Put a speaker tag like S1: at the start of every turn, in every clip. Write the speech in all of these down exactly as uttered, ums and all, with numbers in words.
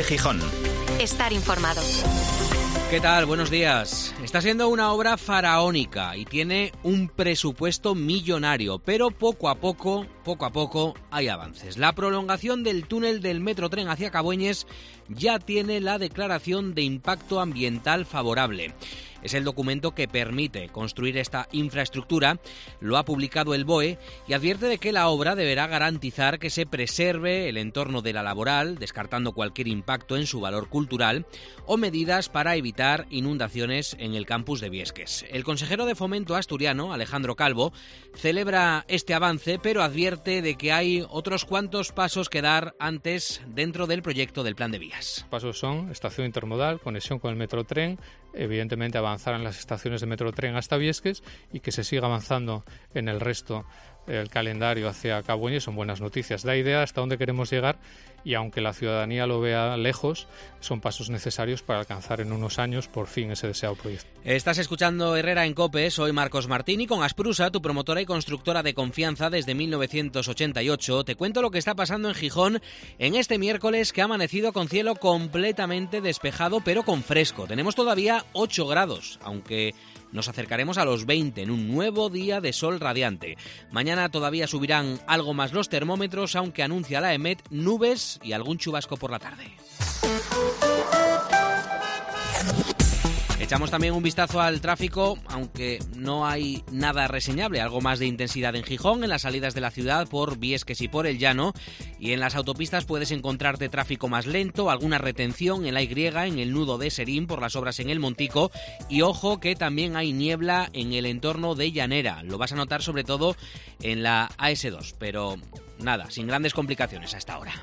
S1: COPE Gijón.
S2: Estar informado.
S3: ¿Qué tal? Buenos días. Está siendo una obra faraónica y tiene un presupuesto millonario, pero poco a poco, poco a poco hay avances. La prolongación del túnel del Metrotren hacia Cabueñes ya tiene la declaración de impacto ambiental favorable. Es el documento que permite construir esta infraestructura, lo ha publicado el B O E y advierte de que la obra deberá garantizar que se preserve el entorno de la laboral, descartando cualquier impacto en su valor cultural, o medidas para evitar inundaciones en el campus de Biesques. El consejero de Fomento asturiano, Alejandro Calvo, celebra este avance, pero advierte de que hay otros cuantos pasos que dar antes dentro del proyecto del plan de vías.
S4: Los pasos son estación intermodal, conexión con el Metrotren, evidentemente avanzar en las estaciones de Metrotren hasta Biesques y que se siga avanzando en el resto del calendario hacia Cabueñes. Son buenas noticias. Da idea hasta dónde queremos llegar y aunque la ciudadanía lo vea lejos, son pasos necesarios para alcanzar en unos años por fin ese deseado proyecto.
S3: Estás escuchando Herrera en COPE, soy Marcos Martín y con Asprusa, tu promotora y constructora de confianza desde mil novecientos ochenta y ocho, te cuento lo que está pasando en Gijón en este miércoles que ha amanecido con cielo completamente despejado pero con fresco. Tenemos todavía ocho grados, aunque nos acercaremos a los veinte en un nuevo día de sol radiante. Mañana todavía subirán algo más los termómetros, aunque anuncia la EMET nubes y algún chubasco por la tarde. Echamos también un vistazo al tráfico, aunque no hay nada reseñable, algo más de intensidad en Gijón, en las salidas de la ciudad por Biesques y por el Llano, y en las autopistas puedes encontrarte tráfico más lento, alguna retención en la Y, en el nudo de Serín por las obras en el Montico, y ojo que también hay niebla en el entorno de Llanera, lo vas a notar sobre todo en la A ese dos, pero nada, sin grandes complicaciones hasta ahora.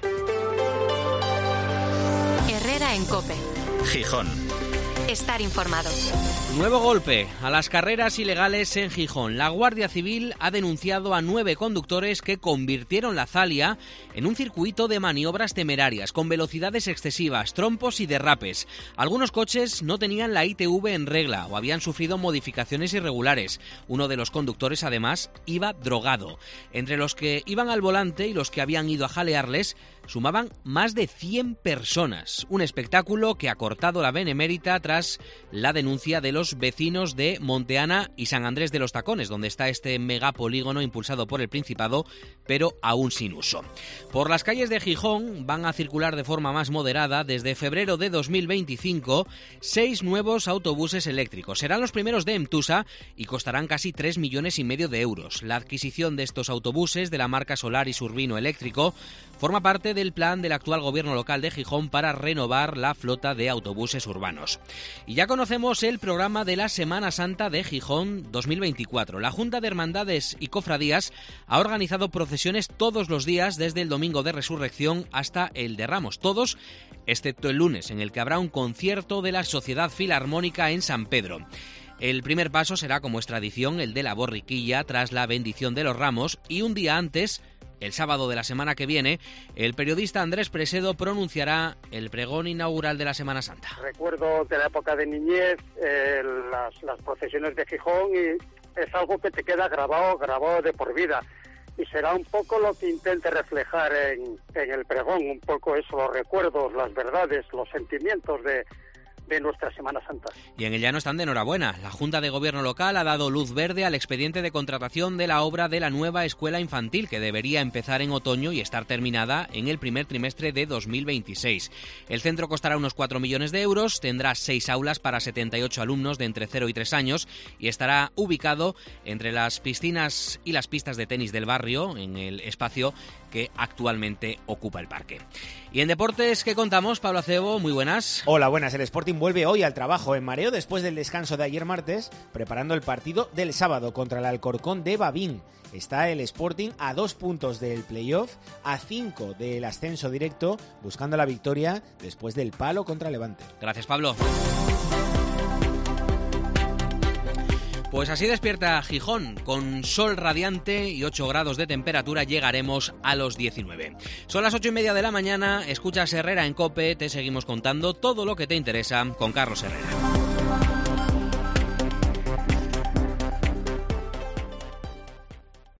S2: Herrera en COPE.
S1: Gijón.
S2: Estar informado.
S3: Nuevo golpe a las carreras ilegales en Gijón. La Guardia Civil ha denunciado a nueve conductores que convirtieron la Zalia en un circuito de maniobras temerarias, con velocidades excesivas, trompos y derrapes. Algunos coches no tenían la I T V en regla o habían sufrido modificaciones irregulares. Uno de los conductores, además, iba drogado. Entre los que iban al volante y los que habían ido a jalearles, sumaban más de cien personas. Un espectáculo que ha cortado la benemérita tras la denuncia de los vecinos de Monteana y San Andrés de los Tacones, donde está este megapolígono impulsado por el Principado, pero aún sin uso. Por las calles de Gijón van a circular de forma más moderada desde febrero de dos mil veinticinco seis nuevos autobuses eléctricos. Serán los primeros de Emtusa y costarán casi tres millones y medio de euros. La adquisición de estos autobuses de la marca Solaris Urbino Eléctrico forma parte del plan del actual gobierno local de Gijón para renovar la flota de autobuses urbanos. Y ya conocemos el programa de la Semana Santa de Gijón dos mil veinticuatro. La Junta de Hermandades y Cofradías ha organizado procesiones todos los días desde el Domingo de Resurrección hasta el de Ramos. Todos, excepto el lunes, en el que habrá un concierto de la Sociedad Filarmónica en San Pedro. El primer paso será, como es tradición, el de la borriquilla tras la bendición de los ramos y un día antes, el sábado de la semana que viene, el periodista Andrés Presedo pronunciará el pregón inaugural de la Semana Santa.
S5: Recuerdo de la época de niñez eh, las, las procesiones de Gijón y es algo que te queda grabado, grabado de por vida. Y será un poco lo que intente reflejar en, en el pregón, un poco eso, los recuerdos, las verdades, los sentimientos de... de nuestra Semana Santa.
S3: Y en el Llano están de enhorabuena. La Junta de Gobierno local ha dado luz verde al expediente de contratación de la obra de la nueva escuela infantil, que debería empezar en otoño y estar terminada en el primer trimestre de dos mil veintiséis. El centro costará unos cuatro millones de euros, tendrá seis aulas para setenta y ocho alumnos de entre cero y tres años y estará ubicado entre las piscinas y las pistas de tenis del barrio, en el espacio que actualmente ocupa el parque. Y en deportes, ¿qué contamos? Pablo Acebo, muy buenas.
S6: Hola, buenas. El Sporting vuelve hoy al trabajo en mareo después del descanso de ayer martes, preparando el partido del sábado contra el Alcorcón de Babín. Está el Sporting a dos puntos del playoff, a cinco del ascenso directo, buscando la victoria después del palo contra Levante.
S3: Gracias, Pablo. Pues así despierta Gijón, con sol radiante y ocho grados de temperatura llegaremos a los diecinueve. Son las ocho y media de la mañana, escuchas Herrera en COPE, te seguimos contando todo lo que te interesa con Carlos Herrera.